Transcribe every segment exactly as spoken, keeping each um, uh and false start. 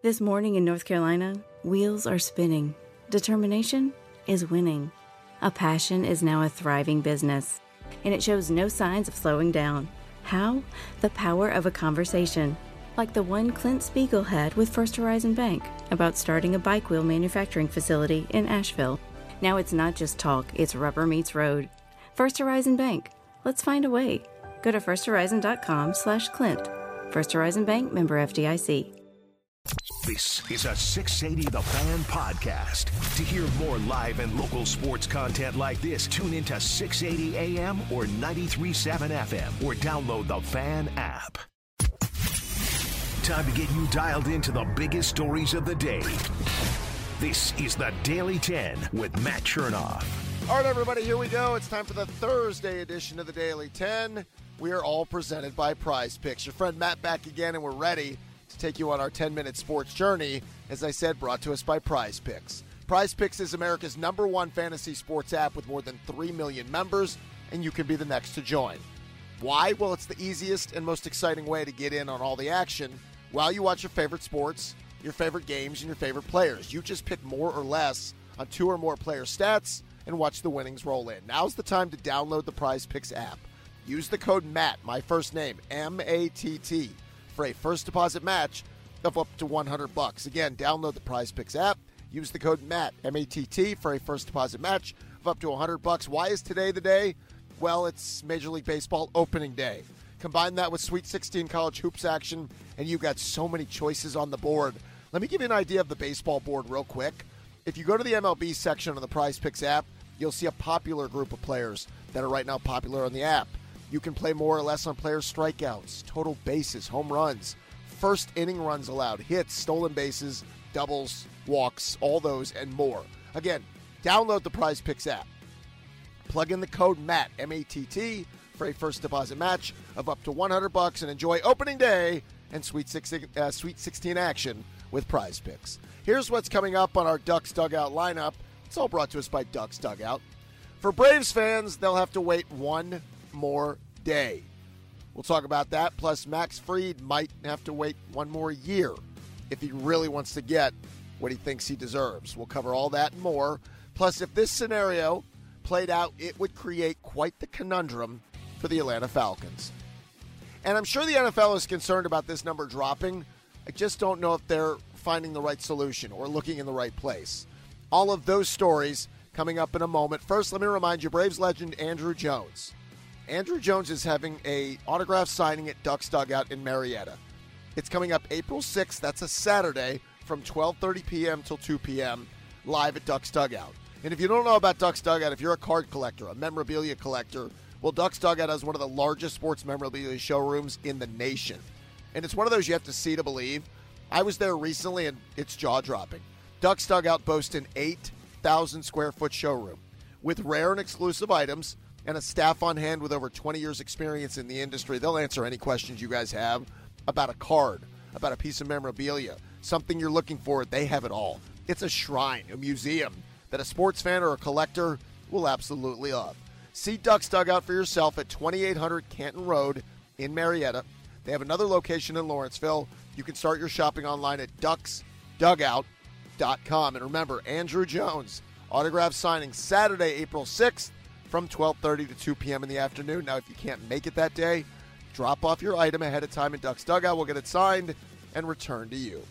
This morning in North Carolina, wheels are spinning. Determination is winning. A passion is now a thriving business, and it shows no signs of slowing down. How? The power of a conversation, like the one Clint Spiegel had with First Horizon Bank about starting a bike wheel manufacturing facility in Asheville. Now it's not just talk, it's rubber meets road. First Horizon Bank. Let's find a way. Go to firsthorizon.com slash Clint. First Horizon Bank, member F D I C. This is a six eighty The Fan podcast. To hear more live and local sports content like this, tune into six eighty A M or ninety-three point seven F M or download the Fan app. Time to get you dialed into the biggest stories of the day. This is the Daily ten with Matt Chernoff. All right, everybody, here we go. It's time for the Thursday edition of the Daily ten. We are all presented by Prize Picks. Your friend Matt back again, and we're ready to take you on our ten-minute sports journey, as I said, brought to us by Prize Picks. Prize Picks is America's number one fantasy sports app with more than three million members, and you can be the next to join. Why? Well, it's the easiest and most exciting way to get in on all the action while you watch your favorite sports, your favorite games, and your favorite players. You just pick more or less on two or more player stats and watch the winnings roll in. Now's the time to download the Prize Picks app. Use the code MATT, my first name, M A T T, for a first deposit match of up to one hundred bucks. Again, download the Prize Picks app. Use the code MATT, M A T T, for a first deposit match of up to one hundred bucks. Why is today the day? Well, it's Major League Baseball opening day. Combine that with Sweet sixteen college hoops action, and you've got so many choices on the board. Let me give you an idea of the baseball board real quick. If you go to the M L B section of the Prize Picks app, you'll see a popular group of players that are right now popular on the app. You can play more or less on players' strikeouts, total bases, home runs, first inning runs allowed, hits, stolen bases, doubles, walks, all those and more. Again, download the Prize Picks app. Plug in the code MATT, M A T T, for a first deposit match of up to one hundred bucks and enjoy opening day and Sweet sixteen, uh, Sweet sixteen action with Prize Picks. Here's what's coming up on our Ducks Dugout lineup. It's all brought to us by Ducks Dugout. For Braves fans, they'll have to wait one more day. We'll talk about that. Plus, Max Fried might have to wait one more year if he really wants to get what he thinks he deserves. We'll cover all that and more. Plus, if this scenario played out, it would create quite the conundrum for the Atlanta Falcons. And I'm sure the N F L is concerned about this number dropping. I just don't know if they're finding the right solution or looking in the right place. All of those stories coming up in a moment. First, let me remind you, Braves legend Andruw Jones. Andruw Jones is having a autograph signing at Ducks Dugout in Marietta. It's coming up April sixth. That's a Saturday from twelve thirty p.m. till two p.m. live at Ducks Dugout. And if you don't know about Ducks Dugout, if you're a card collector, a memorabilia collector, well, Ducks Dugout has one of the largest sports memorabilia showrooms in the nation. And it's one of those you have to see to believe. I was there recently, and it's jaw-dropping. Ducks Dugout boasts an eight thousand square foot showroom with rare and exclusive items and a staff on hand with over twenty years experience in the industry. They'll answer any questions you guys have about a card, about a piece of memorabilia, something you're looking for. They have it all. It's a shrine, a museum that a sports fan or a collector will absolutely love. See Ducks Dugout for yourself at twenty-eight hundred Canton Road in Marietta. They have another location in Lawrenceville. You can start your shopping online at ducks dugout dot com. And remember, Andruw Jones, autograph signing Saturday, April sixth from twelve thirty to two p.m. in the afternoon. Now, if you can't make it that day, drop off your item ahead of time in Ducks Dugout. We'll get it signed and returned to you.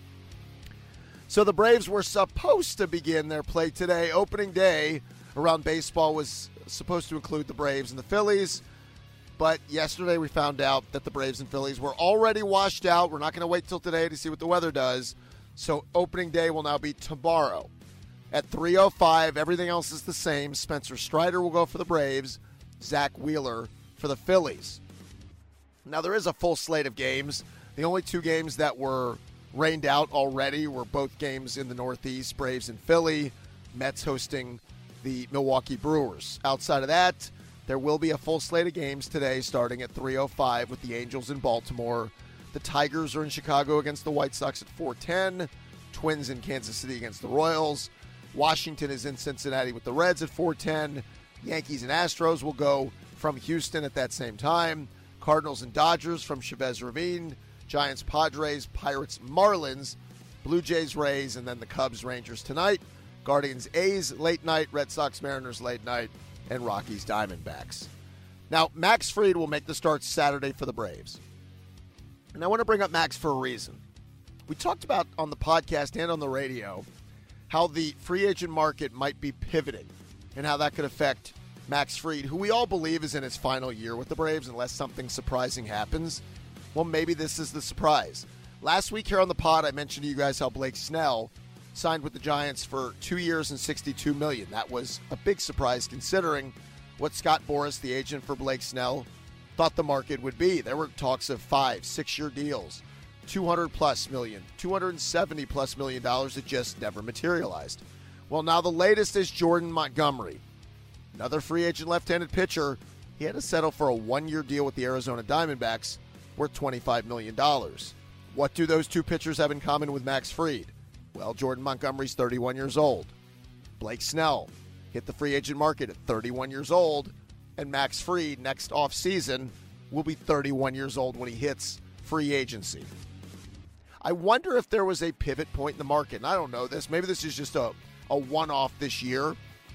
So the Braves were supposed to begin their play today. Opening day around baseball was supposed to include the Braves and the Phillies. But yesterday we found out that the Braves and Phillies were already washed out. We're not going to wait till today to see what the weather does. So opening day will now be tomorrow at three oh five. Everything else is the same. Spencer Strider will go for the Braves. Zach Wheeler for the Phillies. Now there is a full slate of games. The only two games that were rained out already were both games in the Northeast, Braves and Philly. Mets hosting the Milwaukee Brewers. Outside of that, there will be a full slate of games today starting at three oh five with the Angels in Baltimore. The Tigers are in Chicago against the White Sox at four ten. Twins in Kansas City against the Royals. Washington is in Cincinnati with the Reds at four ten. Yankees and Astros will go from Houston at that same time. Cardinals and Dodgers from Chavez Ravine. Giants, Padres, Pirates, Marlins Blue Jays, Rays, and then the Cubs, Rangers tonight. Guardians, A's late night, Red Sox, Mariners late night, and Rockies, Diamondbacks. Now, Max Fried will make the start Saturday for the Braves. And I want to bring up Max for a reason. We talked about on the podcast and on the radio how the free agent market might be pivoting and how that could affect Max Fried, who we all believe is in his final year with the Braves unless something surprising happens. Well, maybe this is the surprise. Last week here on the pod, I mentioned to you guys how Blake Snell signed with the Giants for two years and sixty-two million dollars. That was a big surprise considering what Scott Boras, the agent for Blake Snell, thought the market would be. There were talks of five, six-year deals, two hundred plus million, two hundred seventy plus million dollars that just never materialized. Well, now the latest is Jordan Montgomery, another free agent left-handed pitcher. He had to settle for a one-year deal with the Arizona Diamondbacks worth twenty-five million dollars. What do those two pitchers have in common with Max Fried? Well, Jordan Montgomery's thirty-one years old. Blake Snell hit the free agent market at thirty-one years old, and Max Fried next offseason will be thirty-one years old when he hits free agency. I wonder if there was a pivot point in the market, and I don't know this. Maybe this is just a, a one-off this year.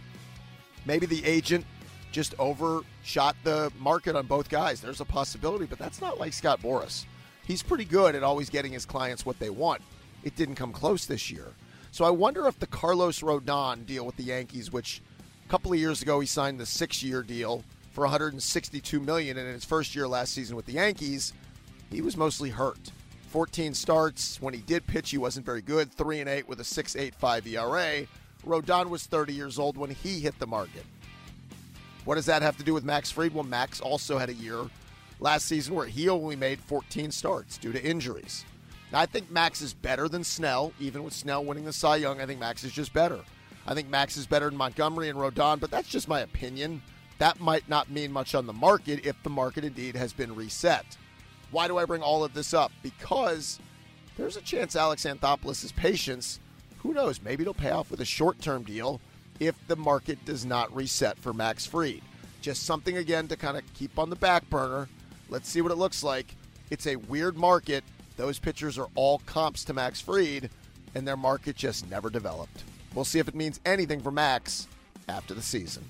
Maybe the agent just overshot the market on both guys. There's a possibility, but that's not like Scott Boras. He's pretty good at always getting his clients what they want. It didn't come close this year. So I wonder if the Carlos Rodon deal with the Yankees, which a couple of years ago he signed the six-year deal for one hundred sixty-two million dollars, and in his first year last season with the Yankees, he was mostly hurt. fourteen starts. When he did pitch, he wasn't very good. three and eight with a six point eight five E R A. Rodon was thirty years old when he hit the market. What does that have to do with Max Fried? Well, Max also had a year last season where he only made fourteen starts due to injuries. Now, I think Max is better than Snell. Even with Snell winning the Cy Young, I think Max is just better. I think Max is better than Montgomery and Rodon, but that's just my opinion. That might not mean much on the market if the market indeed has been reset. Why do I bring all of this up? Because there's a chance Alex Anthopoulos' patience, who knows, maybe it'll pay off with a short-term deal if the market does not reset for Max Fried. Just something, again, to kind of keep on the back burner. Let's see what it looks like. It's a weird market. Those pitchers are all comps to Max Fried, and their market just never developed. We'll see if it means anything for Max after the season.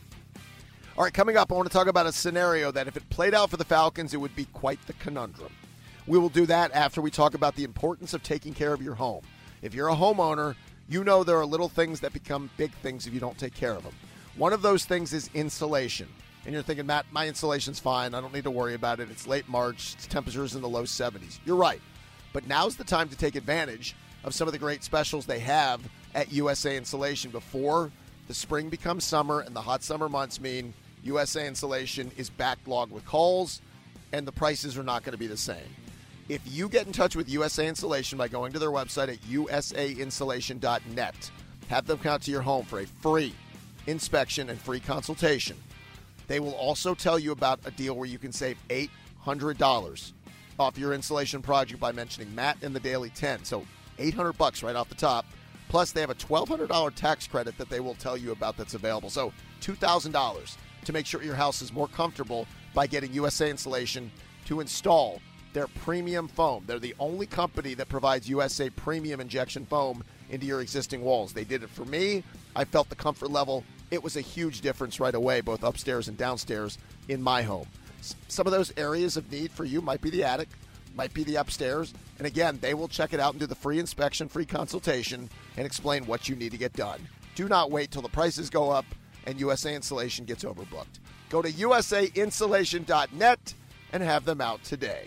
All right, coming up, I want to talk about a scenario that if it played out for the Falcons, it would be quite the conundrum. We will do that after we talk about the importance of taking care of your home. If you're a homeowner, you know there are little things that become big things if you don't take care of them. One of those things is insulation. And you're thinking, Matt, my insulation's fine. I don't need to worry about it. It's late March. It's temperatures in the low seventies. You're right. But now's the time to take advantage of some of the great specials they have at U S A Insulation before the spring becomes summer and the hot summer months mean U S A Insulation is backlogged with calls and the prices are not going to be the same. If you get in touch with U S A Insulation by going to their website at U S A insulation dot net, have them come out to your home for a free inspection and free consultation. They will also tell you about a deal where you can save eight hundred dollars off your insulation project by mentioning Matt in the Daily ten. So eight hundred bucks right off the top. Plus, they have a twelve hundred dollars tax credit that they will tell you about that's available. So two thousand dollars to make sure your house is more comfortable by getting U S A Insulation to install their premium foam. They're the only company that provides U S A premium injection foam into your existing walls. They did it for me. I felt the comfort level. It was a huge difference right away, both upstairs and downstairs in my home. Some of those areas of need for you might be the attic, might be the upstairs. And again, they will check it out and do the free inspection, free consultation, and explain what you need to get done. Do not wait till the prices go up and U S A Insulation gets overbooked. Go to U S A insulation dot net and have them out today.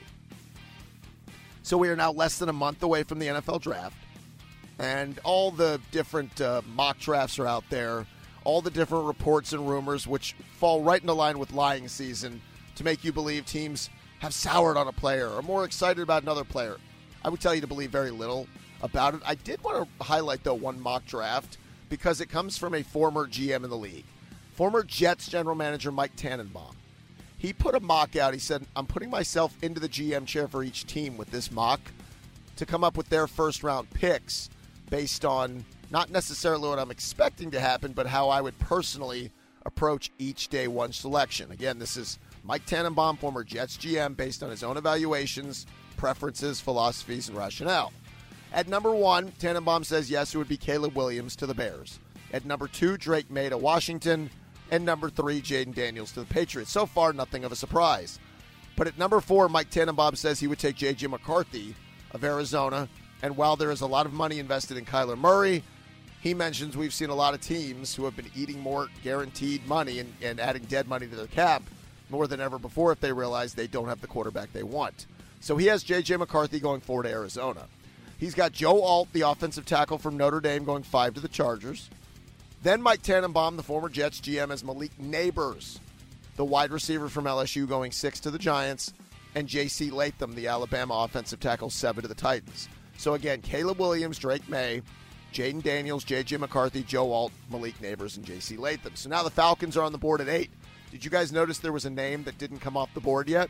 So we are now less than a month away from the N F L draft, and all the different uh, mock drafts are out there, all the different reports and rumors, which fall right into line with lying season to make you believe teams have soured on a player or more excited about another player. I would tell you to believe very little about it. I did want to highlight, though, one mock draft because it comes from a former G M in the league, former Jets general manager Mike Tannenbaum. He put a mock out. He said, I'm putting myself into the G M chair for each team with this mock to come up with their first-round picks based on not necessarily what I'm expecting to happen, but how I would personally approach each day one selection. Again, this is Mike Tannenbaum, former Jets G M, based on his own evaluations, preferences, philosophies, and rationale. At number one, Tannenbaum says yes, it would be Caleb Williams to the Bears. At number two, Drake May to Washington. And number three, Jaden Daniels to the Patriots. So far, nothing of a surprise. But at number four, Mike Tannenbaum says he would take J J McCarthy of Arizona. And while there is a lot of money invested in Kyler Murray, he mentions we've seen a lot of teams who have been eating more guaranteed money and, and adding dead money to their cap more than ever before if they realize they don't have the quarterback they want. So he has J J McCarthy going four to Arizona. He's got Joe Alt, the offensive tackle from Notre Dame, going five to the Chargers. Then Mike Tannenbaum, the former Jets G M, has Malik Neighbors, the wide receiver from L S U, going six to the Giants, and J C Latham, the Alabama offensive tackle, seven to the Titans. So again, Caleb Williams, Drake May, Jaden Daniels, J J McCarthy, Joe Alt, Malik Neighbors, and J C Latham. So now the Falcons are on the board at eight. Did you guys notice there was a name that didn't come off the board yet?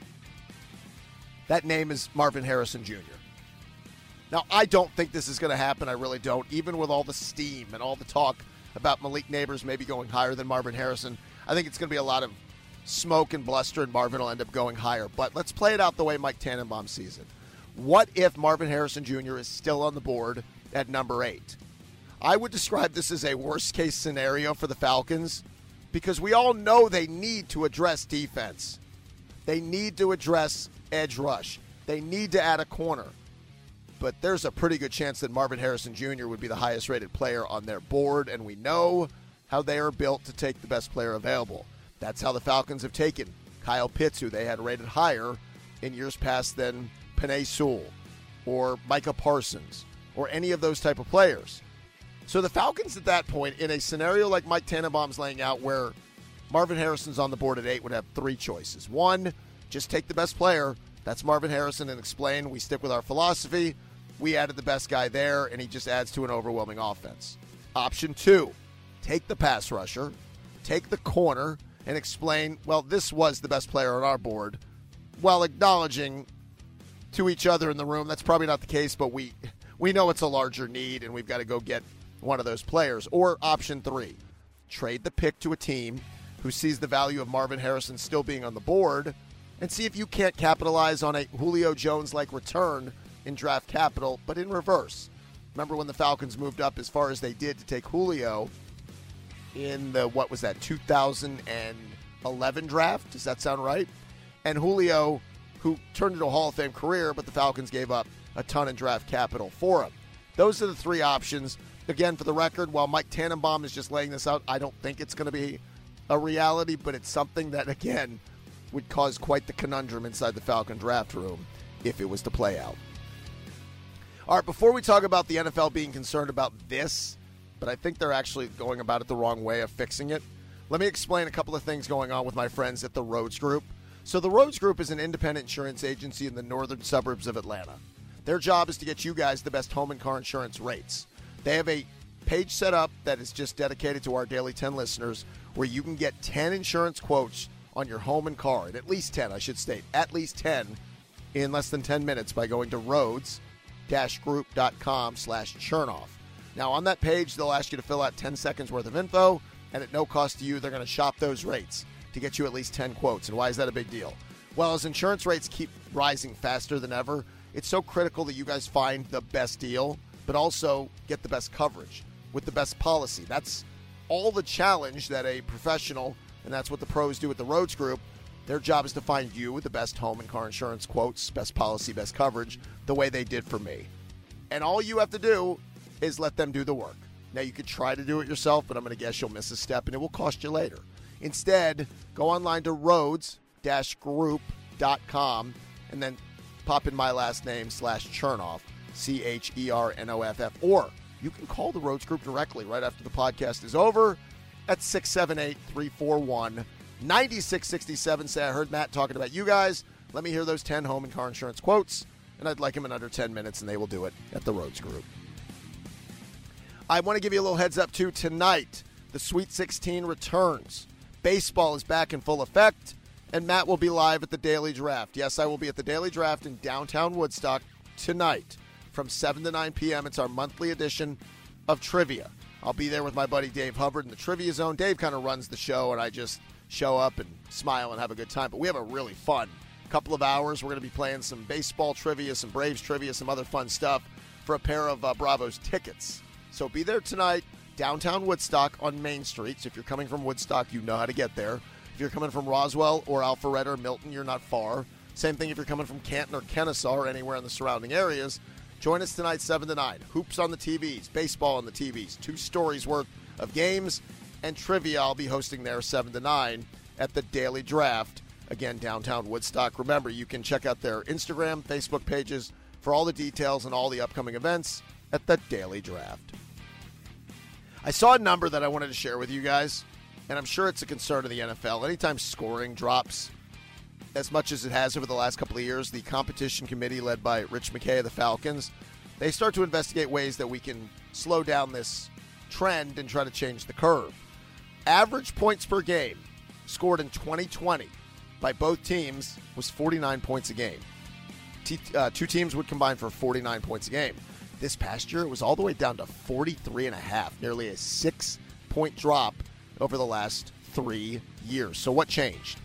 That name is Marvin Harrison Junior Now, I don't think this is going to happen. I really don't. Even with all the steam and all the talk about Malik Neighbors maybe going higher than Marvin Harrison, I think it's going to be a lot of smoke and bluster, and Marvin will end up going higher. But let's play it out the way Mike Tannenbaum sees it. What if Marvin Harrison Junior is still on the board at number eight? I would describe this as a worst-case scenario for the Falcons because we all know they need to address defense. They need to address edge rush. They need to add a corner. But there's a pretty good chance that Marvin Harrison Junior would be the highest-rated player on their board, and we know how they are built to take the best player available. That's how the Falcons have taken Kyle Pitts, who they had rated higher in years past than Penei Sewell or Micah Parsons or any of those type of players. So the Falcons at that point, in a scenario like Mike Tannenbaum's laying out where Marvin Harrison's on the board at eight, would have three choices. One, just take the best player. That's Marvin Harrison, and explain we stick with our philosophy. We added the best guy there, and he just adds to an overwhelming offense. Option two, take the pass rusher, take the corner, and explain, well, this was the best player on our board, while acknowledging to each other in the room that's probably not the case, but we we know it's a larger need, and we've got to go get one of those players. Or option three, trade the pick to a team who sees the value of Marvin Harrison still being on the board and see if you can't capitalize on a Julio Jones-like return in draft capital, but in reverse. Remember when the Falcons moved up as far as they did to take Julio in the, what was that, two thousand eleven draft? Does that sound right? And Julio, who turned into a Hall of Fame career, but the Falcons gave up a ton in draft capital for him. Those are the three options. Again, for the record, while Mike Tannenbaum is just laying this out, I don't think it's going to be a reality, but it's something that, again, would cause quite the conundrum inside the Falcon draft room if it was to play out. All right, before we talk about the N F L being concerned about this, but I think they're actually going about it the wrong way of fixing it, let me explain a couple of things going on with my friends at the Rhodes Group. So the Rhodes Group is an independent insurance agency in the northern suburbs of Atlanta. Their job is to get you guys the best home and car insurance rates. They have a page set up that is just dedicated to our Daily ten listeners where you can get ten insurance quotes on your home and car, and at least ten, I should state, at least ten in less than ten minutes by going to Rhodes group dot com slash Chernoff. Now, on that page, they'll ask you to fill out ten seconds worth of info, and at no cost to you, they're going to shop those rates to get you at least ten quotes. And why is that a big deal? Well, as insurance rates keep rising faster than ever, it's so critical that you guys find the best deal, but also get the best coverage with the best policy. That's all the challenge that a professional, and that's what the pros do at the Rhodes Group. Their job is to find you with the best home and car insurance quotes, best policy, best coverage, the way they did for me. And all you have to do is let them do the work. Now, you could try to do it yourself, but I'm going to guess you'll miss a step, and it will cost you later. Instead, go online to Rhodes group dot com and then pop in my last name slash Chernoff, C H E R N O F F. Or you can call the Rhodes Group directly right after the podcast is over at six seven eight, three four one, nine six six seven. Say, I heard Matt talking about you guys. Let me hear those ten home and car insurance quotes, and I'd like them in under ten minutes, and they will do it at the Rhodes Group. I want to give you a little heads up, too. Tonight, the Sweet sixteen returns. Baseball is back in full effect, and Matt will be live at the Daily Draft. Yes, I will be at the Daily Draft in downtown Woodstock tonight from seven to nine p.m. It's our monthly edition of Trivia. I'll be there with my buddy Dave Hubbard in the Trivia Zone. Dave kind of runs the show, and I just show up and smile and have a good time. But we have a really fun couple of hours. We're going to be playing some baseball trivia, some Braves trivia, some other fun stuff for a pair of uh, Bravos tickets. So be there tonight, downtown Woodstock on Main Street. So if you're coming from Woodstock, you know how to get there. If you're coming from Roswell or Alpharetta or Milton, you're not far. Same thing if you're coming from Canton or Kennesaw or anywhere in the surrounding areas. Join us tonight, seven to nine. Hoops on the T Vs, baseball on the T Vs, two stories worth of games and trivia. I'll be hosting there seven to nine at the Daily Draft, again, downtown Woodstock. Remember, you can check out their Instagram, Facebook pages for all the details and all the upcoming events at the Daily Draft. I saw a number that I wanted to share with you guys, and I'm sure it's a concern of the N F L. Anytime scoring drops as much as it has over the last couple of years, the competition committee led by Rich McKay of the Falcons, they start to investigate ways that we can slow down this trend and try to change the curve. Average points per game scored in twenty twenty by both teams was forty-nine points a game. T- uh, two teams would combine for forty-nine points a game. This past year, it was all the way down to forty-three and a half, nearly a six-point drop over the last three years. So what changed?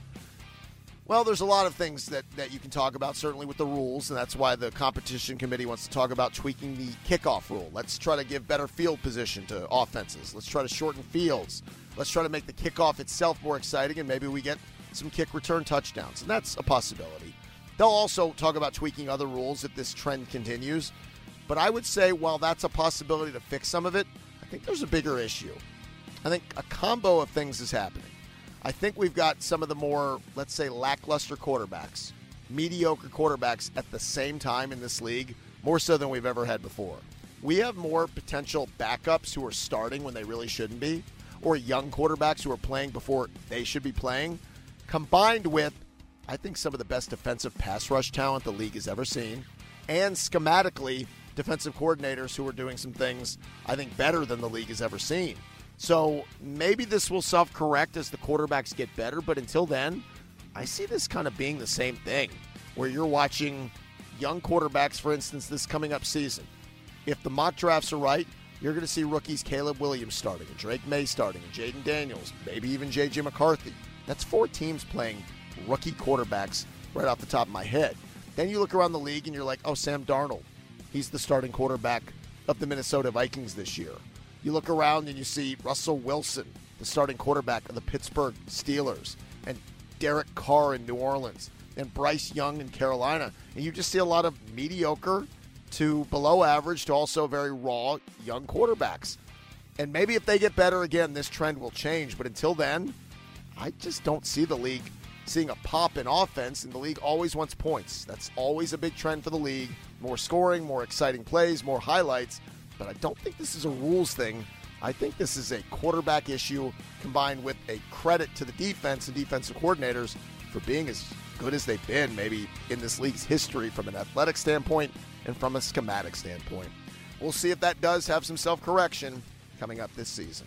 Well, there's a lot of things that, that you can talk about, certainly with the rules, and that's why the competition committee wants to talk about tweaking the kickoff rule. Let's try to give better field position to offenses. Let's try to shorten fields. Let's try to make the kickoff itself more exciting, and maybe we get some kick return touchdowns, and that's a possibility. They'll also talk about tweaking other rules if this trend continues, but I would say while that's a possibility to fix some of it, I think there's a bigger issue. I think a combo of things is happening. I think we've got some of the more, let's say, lackluster quarterbacks, mediocre quarterbacks at the same time in this league, more so than we've ever had before. We have more potential backups who are starting when they really shouldn't be, or young quarterbacks who are playing before they should be playing, combined with, I think, some of the best defensive pass rush talent the league has ever seen, and schematically, defensive coordinators who are doing some things, I think, better than the league has ever seen. So maybe this will self-correct as the quarterbacks get better, but until then, I see this kind of being the same thing, where you're watching young quarterbacks, for instance, this coming up season. If the mock drafts are right, you're going to see rookies Caleb Williams starting, and Drake May starting, and Jaden Daniels, maybe even J J McCarthy. That's four teams playing rookie quarterbacks right off the top of my head. Then you look around the league and you're like, oh, Sam Darnold, he's the starting quarterback of the Minnesota Vikings this year. You look around and you see Russell Wilson, the starting quarterback of the Pittsburgh Steelers, and Derek Carr in New Orleans, and Bryce Young in Carolina. And you just see a lot of mediocre to below average to also very raw young quarterbacks. And maybe if they get better again, this trend will change. But until then, I just don't see the league seeing a pop in offense, and the league always wants points. That's always a big trend for the league. More scoring, more exciting plays, more highlights. But I don't think this is a rules thing. I think this is a quarterback issue combined with a credit to the defense and defensive coordinators for being as good as they've been maybe in this league's history from an athletic standpoint and from a schematic standpoint. We'll see if that does have some self-correction coming up this season.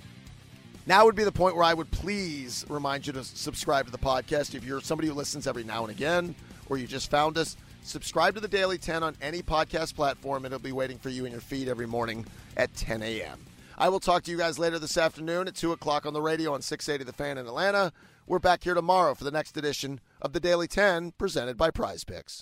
Now would be the point where I would please remind you to subscribe to the podcast. If you're somebody who listens every now and again, or you just found us, subscribe to the Daily ten on any podcast platform, and it'll be waiting for you in your feed every morning at ten a.m. I will talk to you guys later this afternoon at two o'clock on the radio on six eighty The Fan in Atlanta. We're back here tomorrow for the next edition of the Daily ten, presented by Prize Picks.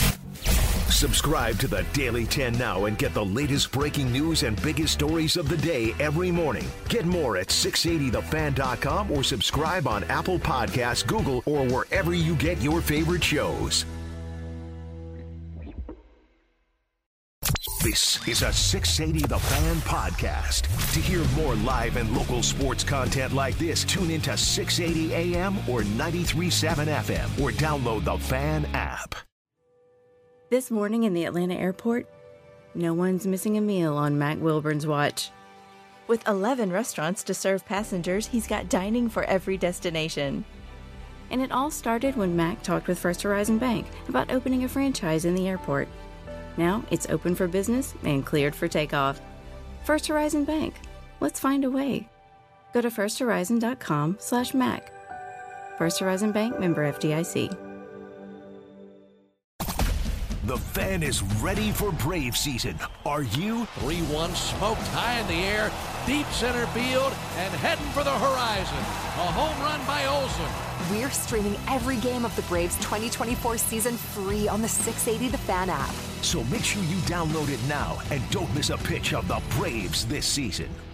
Subscribe to the Daily ten now and get the latest breaking news and biggest stories of the day every morning. Get more at six eighty the fan dot com or subscribe on Apple Podcasts, Google, or wherever you get your favorite shows. This is a six eighty The Fan podcast. To hear more live and local sports content like this, tune into six eighty A M or ninety-three point seven F M or download the Fan app. This morning in the Atlanta airport, no one's missing a meal on Mac Wilburn's watch. With eleven restaurants to serve passengers, he's got dining for every destination. And it all started when Mac talked with First Horizon Bank about opening a franchise in the airport. Now it's open for business and cleared for takeoff. First Horizon Bank. Let's find a way. Go to first horizon dot com slash Mac. First Horizon Bank, member F D I C. The Fan is ready for Brave season. Are you? three one smoked high in the air. deep center field and heading for the horizon. A home run by Olsen. We're streaming every game of the Braves twenty twenty-four season free on the six eighty The Fan app. So make sure you download it now and don't miss a pitch of the Braves this season.